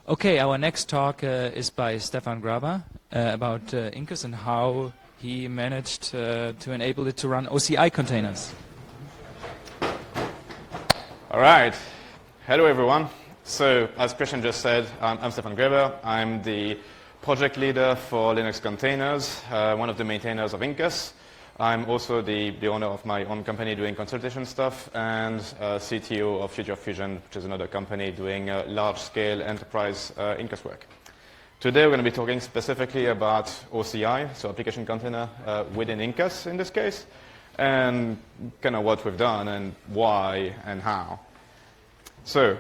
Okay, our next talk is by Stefan Graber about Incus and how he managed to enable it to run OCI containers. All right. Hello, everyone. So, as Christian just said, I'm Stefan Graber. I'm the project leader for Linux containers, one of the maintainers of Incus. I'm also the owner of my own company doing consultation stuff, and CTO of Future Fusion, which is another company doing large-scale enterprise Incus work. Today we're going to be talking specifically about OCI, so application container within Incus in this case, and kind of what we've done and why and how. So,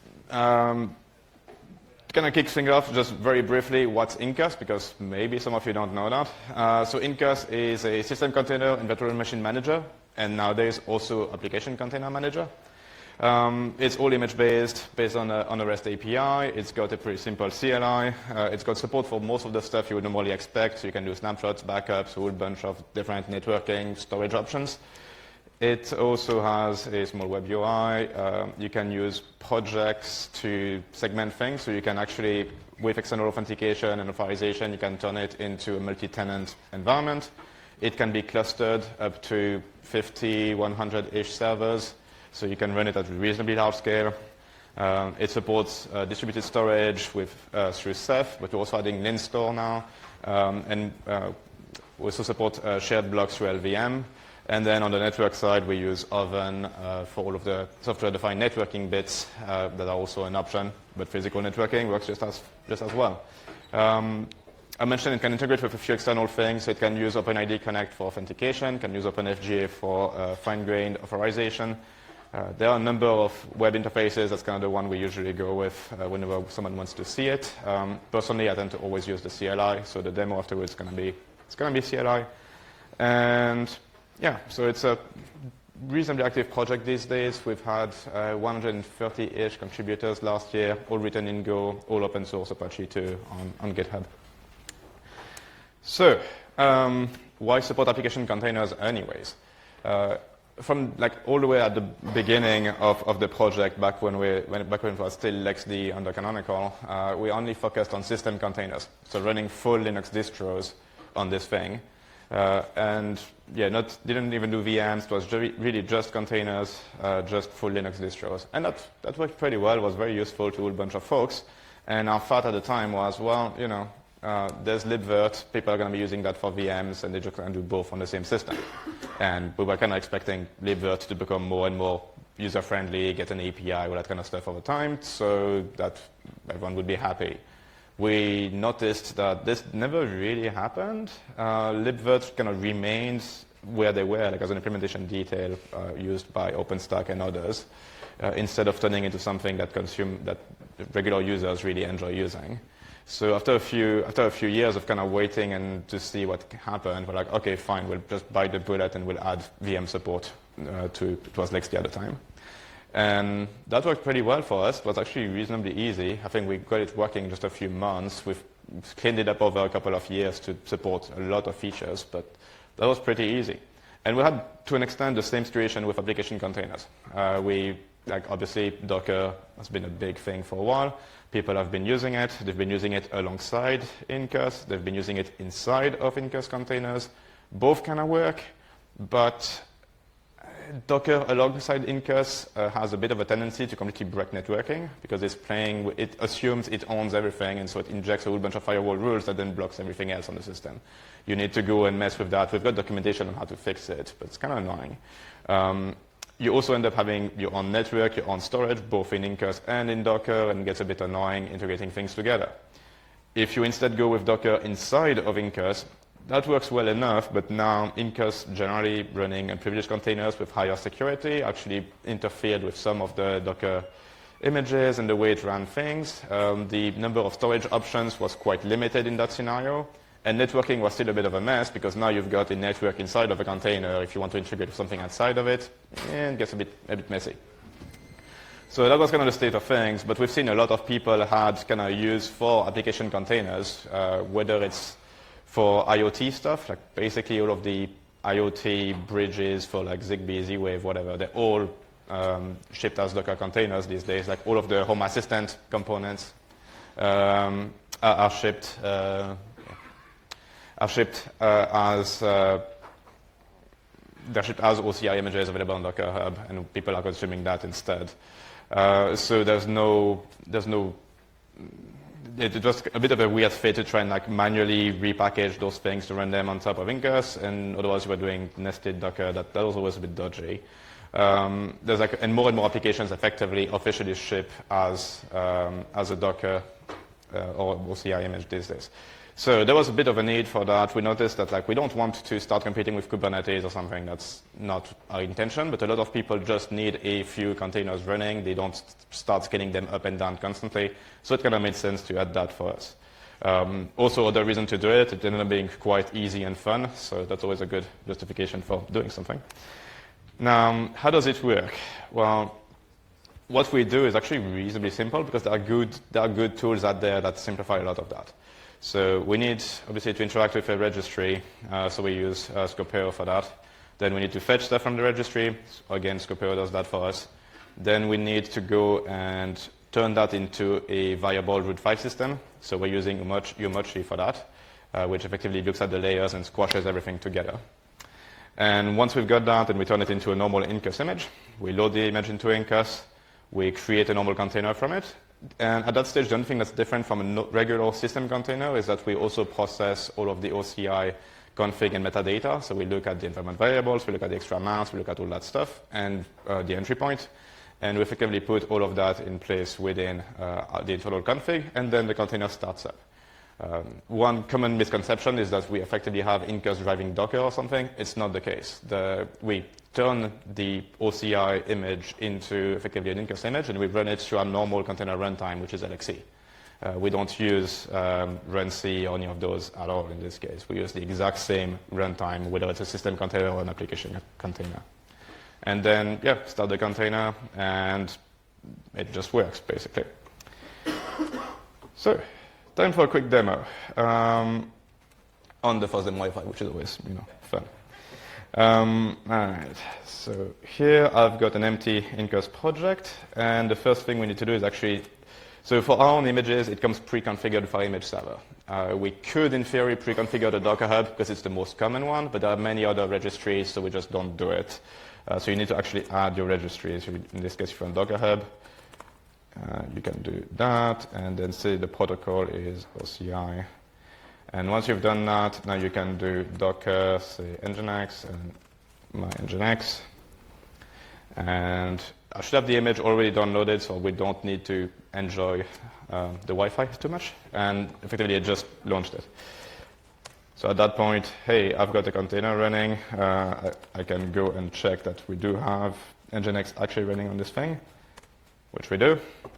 to kind of kick things off, just very briefly, what's Incus, because maybe some of you don't know that. So Incus is a system container and virtual machine manager, and nowadays also application container manager. It's all image-based, based on a REST API. It's got a pretty simple CLI. It's got support for most of the stuff you would normally expect. So you can do snapshots, backups, a whole bunch of different networking, storage options. It also has a small web UI. You can use projects to segment things. So you can actually, with external authentication and authorization, you can turn it into a multi-tenant environment. It can be clustered up to 50, 100-ish servers. So you can run it at a reasonably large scale. It supports distributed storage with through Ceph, but we're also adding LinStore now. And we also support shared blocks through LVM. And then on the network side, we use Oven for all of the software-defined networking bits that are also an option. But physical networking works just as well. I mentioned it can integrate with a few external things. It can use OpenID Connect for authentication, can use OpenFGA for fine-grained authorization. There are a number of web interfaces. That's kind of the one we usually go with whenever someone wants to see it. Personally, I tend to always use the CLI, so the demo afterwards is going to be CLI. And yeah, so it's a reasonably active project these days. We've had 130-ish contributors last year, all written in Go, all open source Apache 2 on GitHub. So, why support application containers anyways? From like all the way at the beginning of the project, back when it was still LXD under Canonical, we only focused on system containers, so running full Linux distros on this thing. And yeah, didn't even do VMs. It was really just containers, just full Linux distros. And that worked pretty well. It was very useful to a whole bunch of folks. And our thought at the time was, well, you know, there's libvirt. People are going to be using that for VMs, and they're just going to do both on the same system. And we were kind of expecting libvirt to become more and more user-friendly, get an API, all that kind of stuff over time, so that everyone would be happy. We noticed that this never really happened. Libvirt kind of remained where they were, like as an implementation detail used by OpenStack and others, instead of turning into something that regular users really enjoy using. So after a few years of kind of waiting and to see what happened, we're like, okay, fine, we'll just bite the bullet and we'll add VM support it was LXD at the time. And that worked pretty well for us. It was actually reasonably easy. I think we got it working in just a few months. We've cleaned it up over a couple of years to support a lot of features, but that was pretty easy. And we had, to an extent, the same situation with application containers. Obviously, Docker has been a big thing for a while. People have been using it. They've been using it alongside Incus. They've been using it inside of Incus containers. Both kind of work, but Docker alongside Incus has a bit of a tendency to completely break networking because it assumes it owns everything, and so it injects a whole bunch of firewall rules that then blocks everything else on the system. You need to go and mess with that. We've got documentation on how to fix it, but it's kind of annoying. You also end up having your own network, your own storage, both in Incus and in Docker, and it gets a bit annoying integrating things together. If you instead go with Docker inside of Incus, that works well enough, but now Incus generally running privileged containers with higher security actually interfered with some of the Docker images and the way it ran things. The number of storage options was quite limited in that scenario, and networking was still a bit of a mess because now you've got a network inside of a container. If you want to integrate with something outside of it, it gets a bit messy. So that was kind of the state of things, but we've seen a lot of people had kind of use for application containers, whether it's for IoT stuff, like basically all of the IoT bridges for like Zigbee, Z-Wave, whatever, they're all shipped as Docker containers these days, like all of the Home Assistant components. are shipped as they're shipped as OCI images available on Docker Hub, and people are consuming that instead. So it was a bit of a weird fit to try and like manually repackage those things to run them on top of Incus, and otherwise you were doing nested Docker. That was always a bit dodgy. There's like, and more applications effectively officially ship as a Docker or OCI image these days. So there was a bit of a need for that. We noticed that like we don't want to start competing with Kubernetes or something. That's not our intention, but a lot of people just need a few containers running. They don't start scaling them up and down constantly. So it kind of made sense to add that for us. Also, the reason to do it ended up being quite easy and fun. So that's always a good justification for doing something. Now, how does it work? Well, what we do is actually reasonably simple because there are good tools out there that simplify a lot of that. So we need, obviously, to interact with a registry, so we use Scopeo for that. Then we need to fetch stuff from the registry. Again, Scopeo does that for us. Then we need to go and turn that into a viable root file system. So we're using Umochi for that, which effectively looks at the layers and squashes everything together. And once we've got that, and we turn it into a normal Incus image, we load the image into Incus, we create a normal container from it. And at that stage, the only thing that's different from a regular system container is that we also process all of the OCI config and metadata. So we look at the environment variables, we look at the extra amounts, we look at all that stuff, and the entry point. And we effectively put all of that in place within the internal config, and then the container starts up. One common misconception is that we effectively have Incus driving Docker or something. It's not the case. We turn the OCI image into effectively an Incus image, and we run it through our normal container runtime, which is LXC. We don't use runc or any of those at all in this case. We use the exact same runtime, whether it's a system container or an application container. And then, start the container, and it just works, basically. So, time for a quick demo on the FOSDEM Wi-Fi, which is always, fun. All right, so here I've got an empty Incus project, and the first thing we need to do is actually, so for our own images, it comes pre-configured for image server. We could, in theory, pre-configure the Docker Hub because it's the most common one, but there are many other registries, so we just don't do it. So you need to actually add your registries. In this case, if you're on Docker Hub, you can do that, and then say the protocol is OCI. And once you've done that, now you can do Docker, say Nginx, and my Nginx. And I should have the image already downloaded, so we don't need to enjoy the Wi-Fi too much. And effectively, it just launched it. So at that point, hey, I've got a container running. I can go and check that we do have Nginx actually running on this thing, which we do.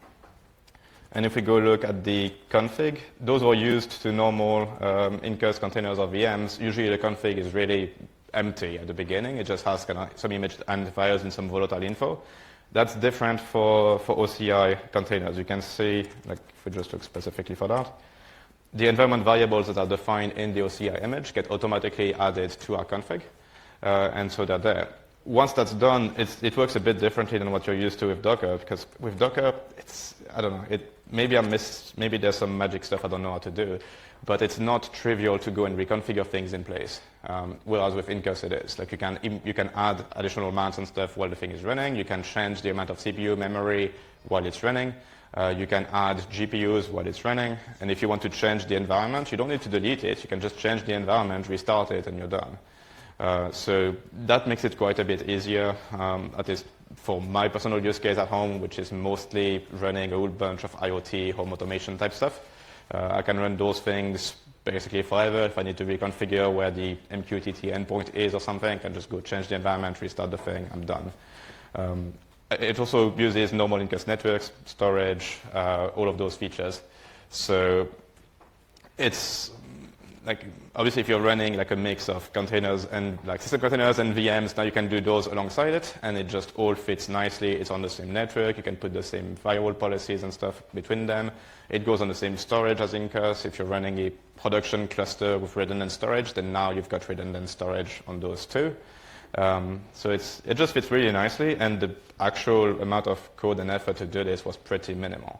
And if we go look at the config, those are used to normal Incus containers or VMs. Usually the config is really empty at the beginning. It just has kind of some image identifiers and some volatile info. That's different for OCI containers. You can see, like if we just look specifically for that, the environment variables that are defined in the OCI image get automatically added to our config. And so they're there. Once that's done, it works a bit differently than what you're used to with Docker, because with Docker, I don't know, maybe there's some magic stuff I don't know how to do, but it's not trivial to go and reconfigure things in place. Whereas with Incus it is. Like you can add additional amounts and stuff while the thing is running. You can change the amount of CPU memory while it's running. You can add GPUs while it's running. And if you want to change the environment, you don't need to delete it. You can just change the environment, restart it, and you're done. So that makes it quite a bit easier, at least for my personal use case at home, which is mostly running a whole bunch of IoT, home automation type stuff. I can run those things basically forever. If I need to reconfigure where the MQTT endpoint is or something, I can just go change the environment, restart the thing, I'm done. It also uses normal Incus networks, storage, all of those features. So it's like, obviously if you're running like a mix of containers and like system containers and VMs, now you can do those alongside it, and it just all fits nicely. It's on the same network. You can put the same firewall policies and stuff between them. It goes on the same storage as Incus. If you're running a production cluster with redundant storage, then now you've got redundant storage on those too. So it just fits really nicely, and the actual amount of code and effort to do this was pretty minimal.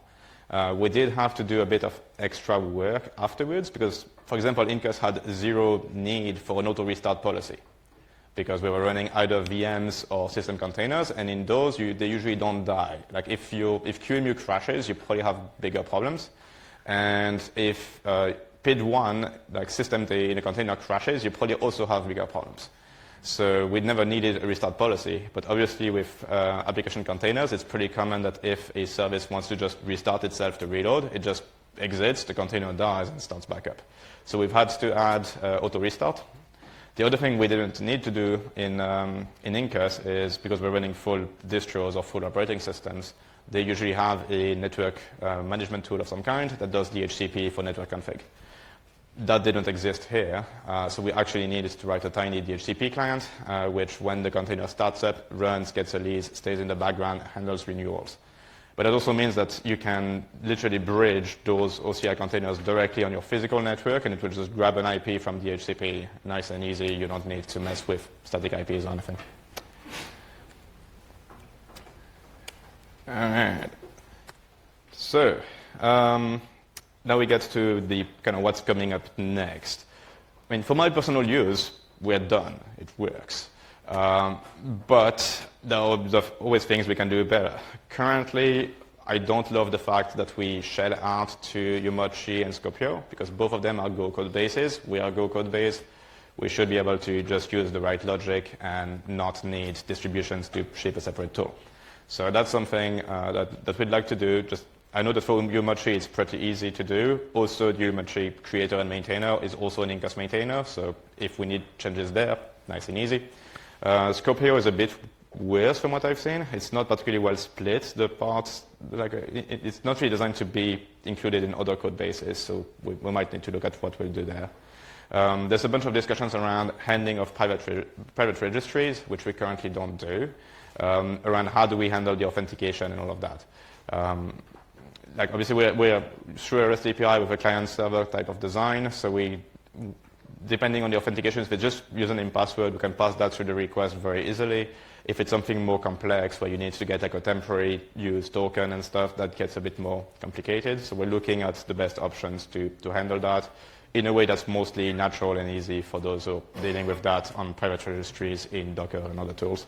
We did have to do a bit of extra work afterwards because, for example, Incus had zero need for an auto restart policy because we were running either VMs or system containers, and in those, they usually don't die. Like if QEMU crashes, you probably have bigger problems. And if PID1, like systemd in a container crashes, you probably also have bigger problems. So we never needed a restart policy, but obviously with application containers, it's pretty common that if a service wants to just restart itself to reload, it just exits, the container dies, and starts back up. So we've had to add auto restart. The other thing we didn't need to do in Incus is because we're running full distros or full operating systems, they usually have a network management tool of some kind that does DHCP for network config. That didn't exist here, so we actually needed to write a tiny DHCP client, which when the container starts up, runs, gets a lease, stays in the background, handles renewals. But it also means that you can literally bridge those OCI containers directly on your physical network, and it will just grab an IP from DHCP, nice and easy. You don't need to mess with static IPs or anything. All right. So now we get to the kind of what's coming up next. I mean, for my personal use, we're done. It works. But there are always things we can do better. Currently, I don't love the fact that we shell out to Umochi and Skopeo, because both of them are Go code bases. We are Go code base. We should be able to just use the right logic and not need distributions to ship a separate tool. So that's something that we'd like to do. I know that for Umochi it's pretty easy to do. Also, the Umochi creator and maintainer is also an Incus maintainer, so if we need changes there, nice and easy. Skopeo is a bit worse from what I've seen. It's not particularly well split, the parts. It's not really designed to be included in other code bases, so we might need to look at what we'll do there. There's a bunch of discussions around handling of private registries, which we currently don't do, around how do we handle the authentication and all of that. Obviously, we're through a REST API with a client-server type of design, so depending on the authentication, if it's just username password, we can pass that through the request very easily. If it's something more complex where you need to get like a temporary use token and stuff, that gets a bit more complicated. So we're looking at the best options to handle that in a way that's mostly natural and easy for those who are dealing with that on private registries in Docker and other tools.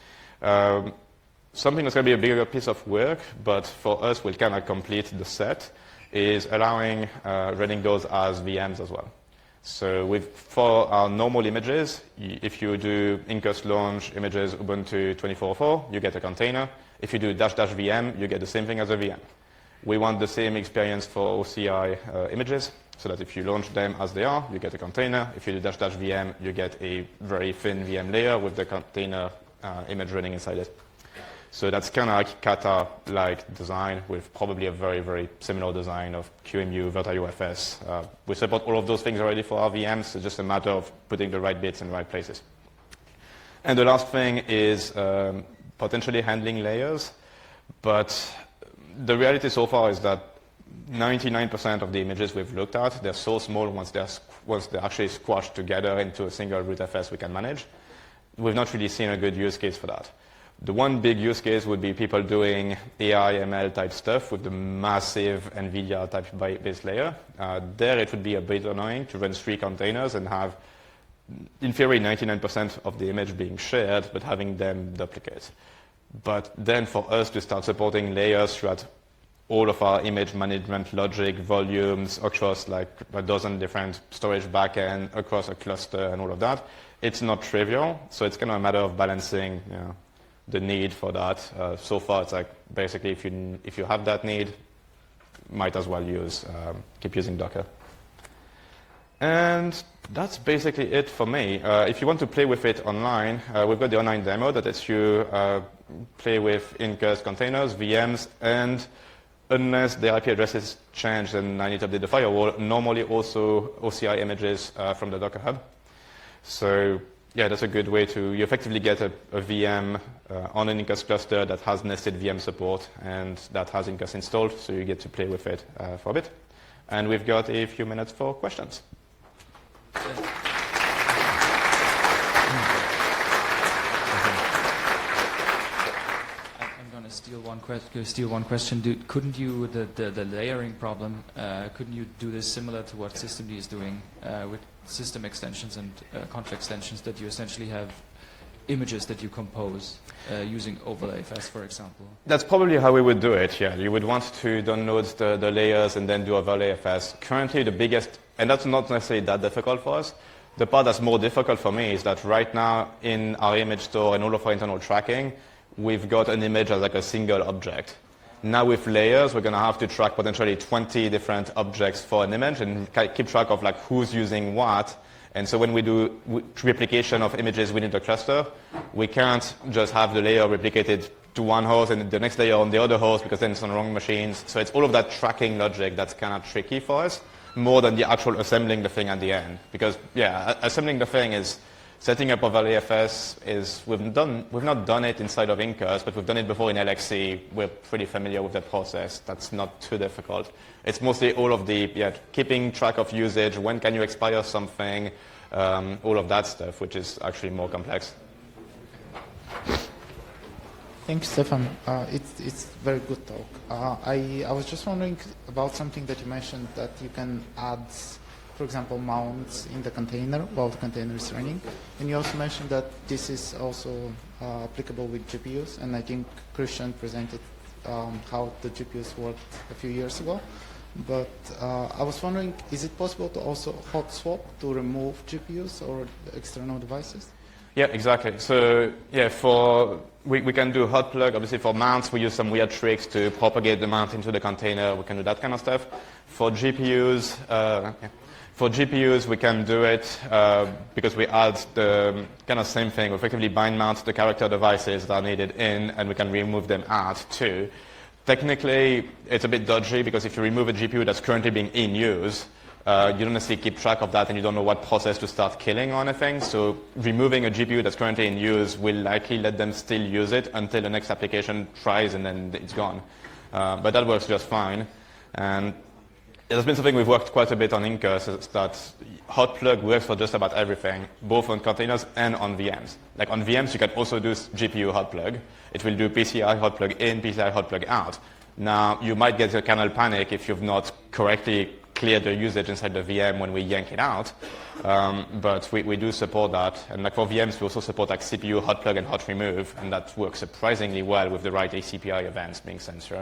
Something that's going to be a bigger piece of work, but for us will kind of complete the set, is allowing running those as VMs as well. So for our normal images, if you do Incus launch images Ubuntu 24.4, you get a container. If you do --VM, you get the same thing as a VM. We want the same experience for OCI images, so that if you launch them as they are, you get a container. If you do --VM, you get a very thin VM layer with the container image running inside it. So that's kind of like Kata-like design with probably a very, very similar design of QEMU, VirtuaUFS. We support all of those things already for our VMs. So it's just a matter of putting the right bits in the right places. And the last thing is potentially handling layers. But the reality so far is that 99% of the images we've looked at, they're so small once they're actually squashed together into a single rootfs we can manage. We've not really seen a good use case for that. The one big use case would be people doing AI, ML type stuff with the massive NVIDIA type base layer. There it would be a bit annoying to run 3 containers and have, in theory, 99% of the image being shared, but having them duplicate. But then for us to start supporting layers throughout all of our image management logic, volumes, across like a dozen different storage backend, across a cluster and all of that, it's not trivial. So it's kind of a matter of balancing, the need for that. So far, it's like basically if you have that need, might as well keep using Docker. And that's basically it for me. If you want to play with it online, we've got the online demo that lets you play with Incus containers, VMs, and unless the IP address is changed and I need to update the firewall, normally also OCI images from the Docker Hub. So yeah, that's a good way you effectively get a VM on an Incus cluster that has nested VM support and that has Incus installed, so you get to play with it for a bit. And we've got a few minutes for questions. I'm going to steal one question. Couldn't you, the layering problem, couldn't you do this similar to what systemd is doing with system extensions and contra extensions, that you essentially have images that you compose using OverlayFS, for example? That's probably how we would do it, yeah. You would want to download the layers and then do OverlayFS. Currently, the biggest, and that's not necessarily that difficult for us, the part that's more difficult for me is that right now in our image store and all of our internal tracking, we've got an image as like a single object. Now with layers, we're going to have to track potentially 20 different objects for an image and keep track of like who's using what. And so when we do replication of images within the cluster, we can't just have the layer replicated to one host and the next layer on the other host, because then it's on wrong machines. So it's all of that tracking logic that's kind of tricky for us, more than the actual assembling the thing at the end. Because, yeah, assembling the thing is, setting up OverlayFS is, we've not done it inside of Incus, but we've done it before in LXC. We're pretty familiar with that process. That's not too difficult. It's mostly all of the, keeping track of usage, when can you expire something, all of that stuff, which is actually more complex. Thanks, Stefan. It's very good talk. I was just wondering about something that you mentioned, that you can add, for example, mounts in the container while the container is running. And you also mentioned that this is also applicable with GPUs. And I think Christian presented how the GPUs worked a few years ago. But I was wondering, is it possible to also hot swap to remove GPUs or external devices? Yeah, exactly. So yeah, we can do hot plug. Obviously, for mounts, we use some weird tricks to propagate the mount into the container. We can do that kind of stuff. For GPUs, we can do it because we add the kind of same thing. We effectively bind mount the character devices that are needed in, and we can remove them out too. Technically, it's a bit dodgy because if you remove a GPU that's currently being in use, you don't necessarily keep track of that, and you don't know what process to start killing or anything. So removing a GPU that's currently in use will likely let them still use it until the next application tries, and then it's gone. But that works just fine. And there's been something we've worked quite a bit on Incus, is that hot plug works for just about everything, both on containers and on VMs. Like on VMs, you can also do GPU hot plug. It will do PCI hot plug in, PCI hot plug out. Now, you might get a kernel panic if you've not correctly cleared the usage inside the VM when we yank it out. But we do support that. And like for VMs, we also support like CPU hot plug and hot remove, and that works surprisingly well with the right ACPI events being sent through.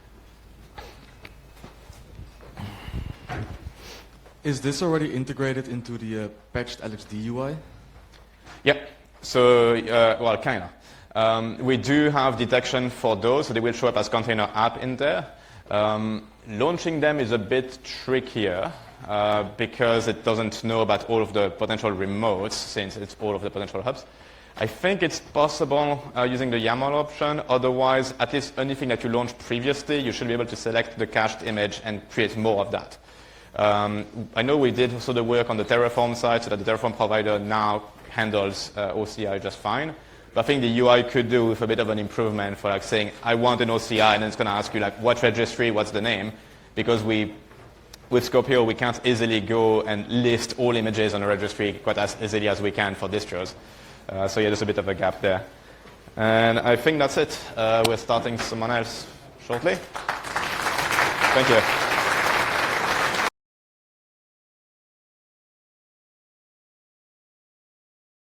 Is this already integrated into the patched LXD UI? Yep. So, well, kind of. We do have detection for those, so they will show up as container app in there. Launching them is a bit trickier because it doesn't know about all of the potential remotes, since it's all of the potential hubs. I think it's possible using the YAML option. Otherwise, at least anything that you launched previously, you should be able to select the cached image and create more of that. I know we did also the work on the Terraform side, so that the Terraform provider now handles OCI just fine. But I think the UI could do with a bit of an improvement for like saying, I want an OCI, and then it's going to ask you like, what registry, what's the name? Because with Skopeo, we can't easily go and list all images on a registry quite as easily as we can for distros. So yeah, there's a bit of a gap there. And I think that's it. We're starting someone else shortly. Thank you.